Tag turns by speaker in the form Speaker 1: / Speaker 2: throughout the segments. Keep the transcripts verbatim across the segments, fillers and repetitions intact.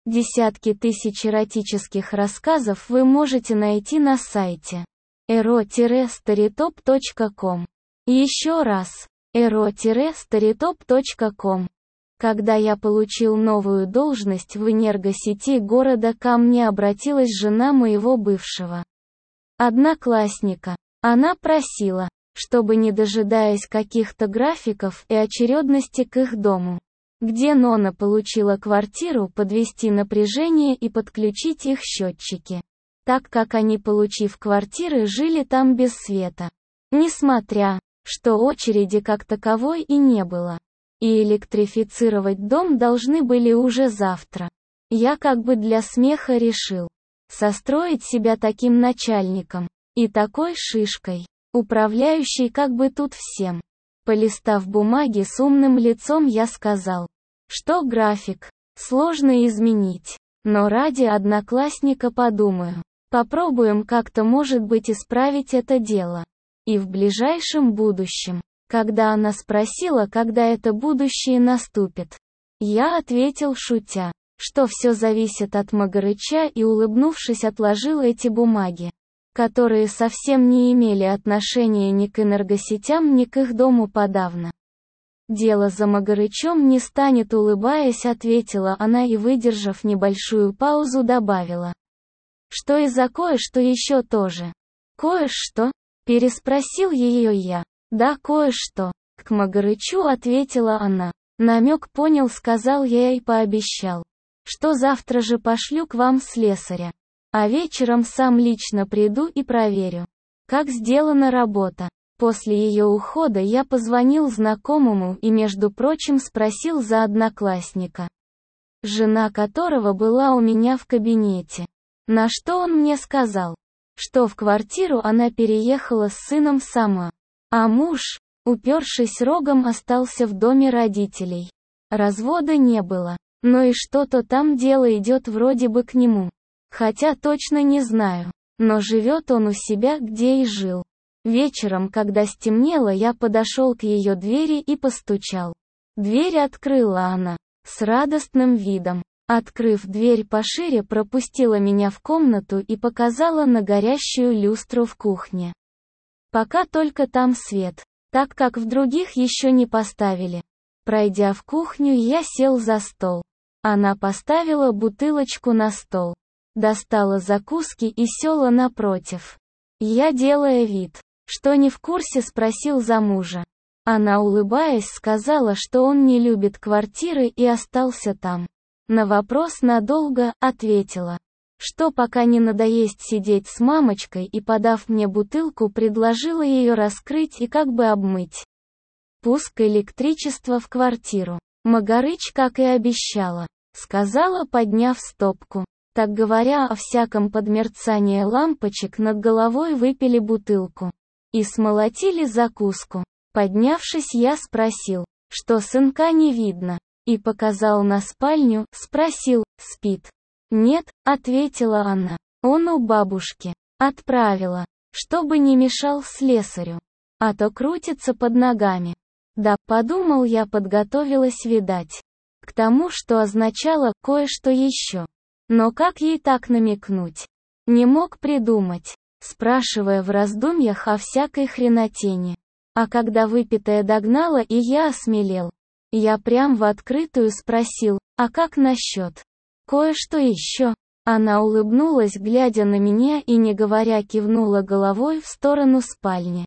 Speaker 1: Десятки тысяч эротических рассказов вы можете найти на сайте эро старитоп точка ком. Еще раз, эро старитоп точка ком. Когда я получил новую должность в энергосети города, ко мне обратилась жена моего бывшего одноклассника. Она просила, чтобы, не дожидаясь каких-то графиков и очередности к их дому, где Нона получила квартиру, подвести напряжение и подключить их счетчики, так как они, получив квартиры, жили там без света. Несмотря, что очереди как таковой и не было. И электрифицировать дом должны были уже завтра. Я как бы для смеха решил состроить себя таким начальником и такой шишкой, управляющей как бы тут всем. Полистав бумаги с умным лицом, я сказал, что график сложно изменить, но ради одноклассника подумаю. Попробуем как-то, может быть, исправить это дело. И в ближайшем будущем, когда она спросила, когда это будущее наступит, я ответил, шутя, что все зависит от Магарыча, и, улыбнувшись, отложил эти бумаги, которые совсем не имели отношения ни к энергосетям, ни к их дому подавно. «Дело за Магарычом не станет», улыбаясь, ответила она и, выдержав небольшую паузу, добавила, что и за кое-что еще тоже. «Кое-что?» — переспросил ее я. «Да, кое-что. К Магарычу», — ответила она. «Намек понял», — сказал я и пообещал, что завтра же пошлю к вам слесаря, а вечером сам лично приду и проверю, как сделана работа». После ее ухода я позвонил знакомому и, между прочим, спросил за одноклассника, жена которого была у меня в кабинете. На что он мне сказал, что в квартиру она переехала с сыном сама, а муж, упершись рогом, остался в доме родителей. Развода не было, но и что-то там дело идет вроде бы к нему. Хотя точно не знаю, но живет он у себя, где и жил. Вечером, когда стемнело, я подошел к ее двери и постучал. Дверь открыла она, с радостным видом. Открыв дверь пошире, пропустила меня в комнату и показала на горящую люстру в кухне. Пока только там свет, так как в других еще не поставили. Пройдя в кухню, я сел за стол. Она поставила бутылочку на стол, достала закуски и села напротив. Я, делая вид, что не в курсе, спросил за мужа. Она, улыбаясь, сказала, что он не любит квартиры и остался там. На вопрос надолго, ответила, что пока не надоест сидеть с мамочкой, и, подав мне бутылку, предложила ее раскрыть и как бы обмыть. Пуск электричества в квартиру. Магарыч, как и обещала, сказала, подняв стопку. Так говоря о всяком, под мерцание лампочек над головой выпили бутылку и смолотили закуску. Поднявшись, я спросил, что сынка не видно, и показал на спальню, спросил, спит. «Нет», — ответила она, — «он у бабушки». Отправила, чтобы не мешал слесарю, а то крутится под ногами. Да, подумал я, подготовилась, видать, к тому, что означало кое-что еще. Но как ей так намекнуть? Не мог придумать, спрашивая в раздумьях о всякой хренотени. А когда выпитое догнало и я осмелел, я прям в открытую спросил, а как насчет кое-что еще? Она улыбнулась, глядя на меня, и, не говоря, кивнула головой в сторону спальни,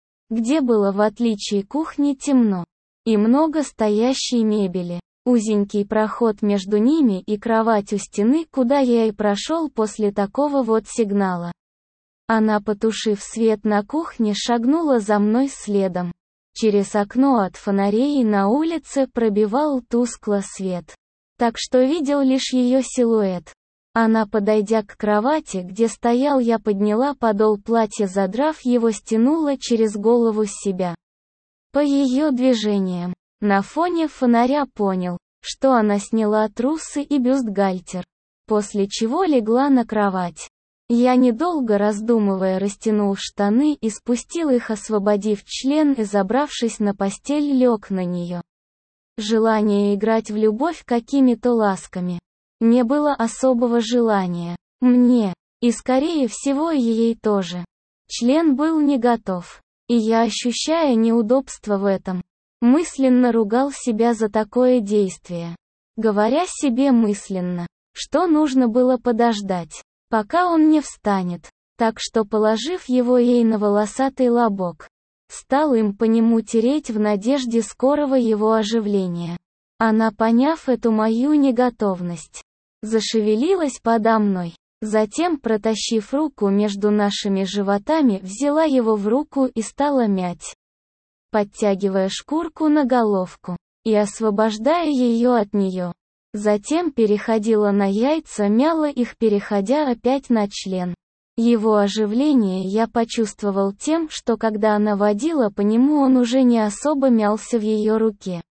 Speaker 1: где было, в отличие кухни, темно и много стоящей мебели. Узенький проход между ними и кровать у стены, куда я и прошел после такого вот сигнала. Она, потушив свет на кухне, шагнула за мной следом. Через окно от фонарей на улице пробивал тускло свет, так что видел лишь ее силуэт. Она, подойдя к кровати, где стоял я, подняла подол платья, задрав его, стянула через голову себя. По ее движениям, на фоне фонаря понял, что она сняла трусы и бюстгальтер, после чего легла на кровать. Я, недолго раздумывая, растянул штаны и спустил их, освободив член, и, забравшись на постель, лег на нее. Желание играть в любовь какими-то ласками Не было особого желания. Мне. И скорее всего и ей тоже. Член был не готов. И я, ощущая неудобство в этом, мысленно ругал себя за такое действие. Говоря себе мысленно, что нужно было подождать, пока он не встанет. Так что, положив его ей на волосатый лобок, стал им по нему тереть в надежде скорого его оживления. Она, поняв эту мою неготовность, зашевелилась подо мной. Затем, протащив руку между нашими животами, взяла его в руку и стала мять, подтягивая шкурку на головку и освобождая ее от нее. Затем переходила на яйца, мяла их, переходя опять на член. Его оживление я почувствовал тем, что когда она водила по нему, он уже не особо мялся в ее руке.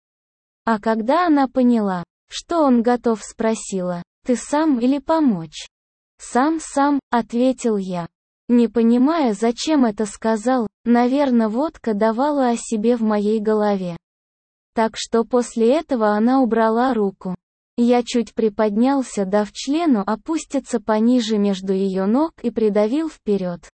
Speaker 1: А когда она поняла, что он готов, спросила: «Ты сам или помочь?» «Сам, сам», — ответил я. Не понимая, зачем это сказал, наверное, водка давала о себе в моей голове. Так что после этого она убрала руку. Я чуть приподнялся, дав члену опуститься пониже между ее ног, и придавил вперед.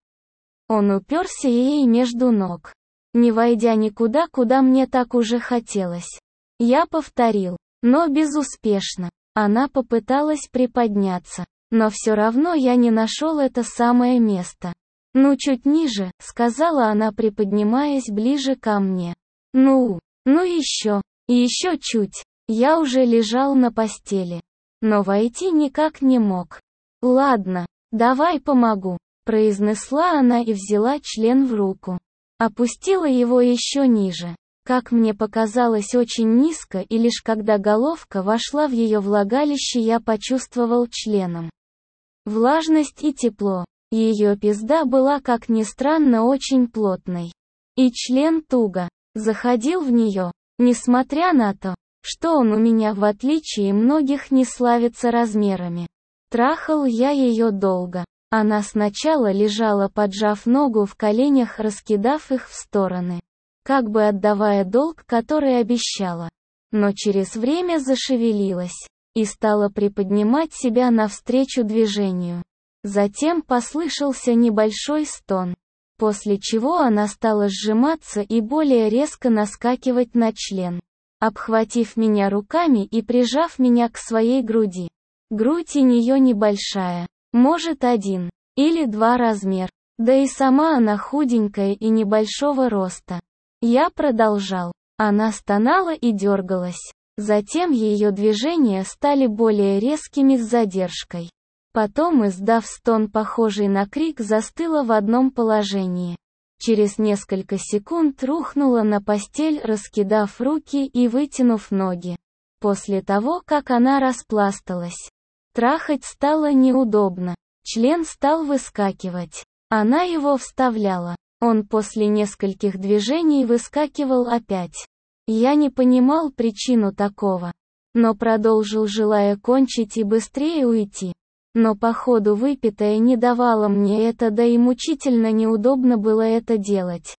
Speaker 1: Он уперся ей между ног, не войдя никуда, куда мне так уже хотелось. Я повторил, но безуспешно. Она попыталась приподняться, но все равно я не нашел это самое место. «Ну, чуть ниже», — сказала она, приподнимаясь ближе ко мне. «Ну, ну еще, и еще чуть». Я уже лежал на постели, но войти никак не мог. «Ладно, давай помогу», — произнесла она и взяла член в руку. Опустила его еще ниже. Как мне показалось, очень низко, и лишь когда головка вошла в ее влагалище, я почувствовал членом влажность и тепло. Ее пизда была, как ни странно, очень плотной. И член туго заходил в нее, несмотря на то, что он у меня, в отличие многих, не славится размерами. Трахал я ее долго. Она сначала лежала, поджав ногу в коленях, раскидав их в стороны, как бы отдавая долг, который обещала. Но через время зашевелилась и стала приподнимать себя навстречу движению. Затем послышался небольшой стон, после чего она стала сжиматься и более резко наскакивать на член, обхватив меня руками и прижав меня к своей груди. Грудь у нее небольшая, может один или два размер, да и сама она худенькая и небольшого роста. Я продолжал. Она стонала и дергалась. Затем ее движения стали более резкими с задержкой. Потом, издав стон, похожий на крик, застыла в одном положении. Через несколько секунд рухнула на постель, раскидав руки и вытянув ноги. После того, как она распласталась, трахать стало неудобно. Член стал выскакивать. Она его вставляла. Он после нескольких движений выскакивал опять. Я не понимал причину такого, но продолжил, желая кончить и быстрее уйти. Но походу выпитое не давало мне это, да и мучительно неудобно было это делать.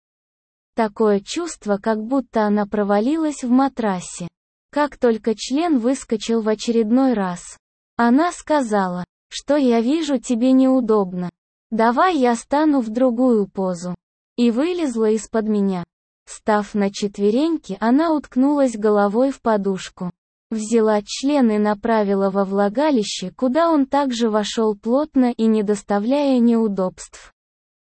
Speaker 1: Такое чувство, как будто она провалилась в матрасе. Как только член выскочил в очередной раз, она сказала, что я вижу, тебе неудобно. Давай я стану в другую позу. И вылезла из-под меня. Став на четвереньки, она уткнулась головой в подушку. Взяла член и направила во влагалище, куда он также вошел плотно и не доставляя неудобств.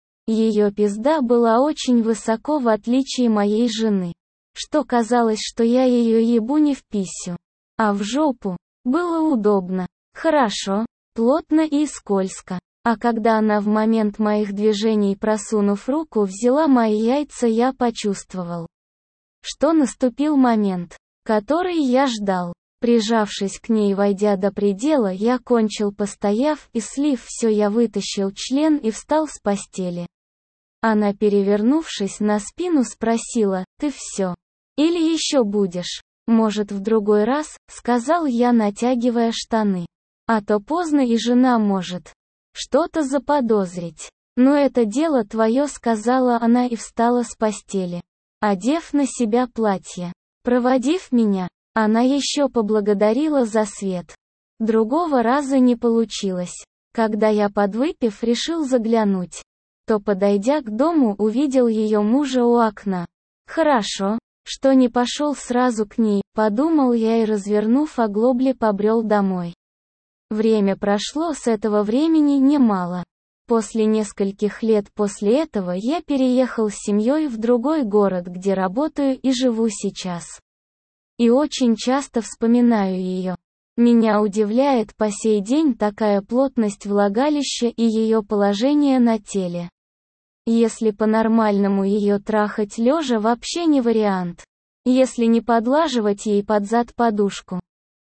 Speaker 1: Ее пизда была очень высоко, в отличие моей жены, что казалось, что я ее ебу не в писю, а в жопу. Было удобно, хорошо, плотно и скользко. А когда она в момент моих движений, просунув руку, взяла мои яйца, я почувствовал, что наступил момент, который я ждал. Прижавшись к ней, войдя до предела, я кончил, постояв и слив все, я вытащил член и встал с постели. Она, перевернувшись на спину, спросила: «Ты все? Или еще будешь?» «Может, в другой раз», — сказал я, натягивая штаны. «А то поздно, и жена может что-то заподозрить». «Ну это дело твое», — сказала она и встала с постели, одев на себя платье. Проводив меня, она еще поблагодарила за свет. Другого раза не получилось. Когда я, подвыпив, решил заглянуть, то, подойдя к дому, увидел ее мужа у окна. Хорошо, что не пошел сразу к ней, подумал я и, развернув оглобли, побрел домой. Время прошло с этого времени немало. После нескольких лет после этого я переехал с семьей в другой город, где работаю и живу сейчас. И очень часто вспоминаю ее. Меня удивляет по сей день такая плотность влагалища и ее положение на теле. Если по-нормальному ее трахать лежа, вообще не вариант. Если не подлаживать ей под зад подушку,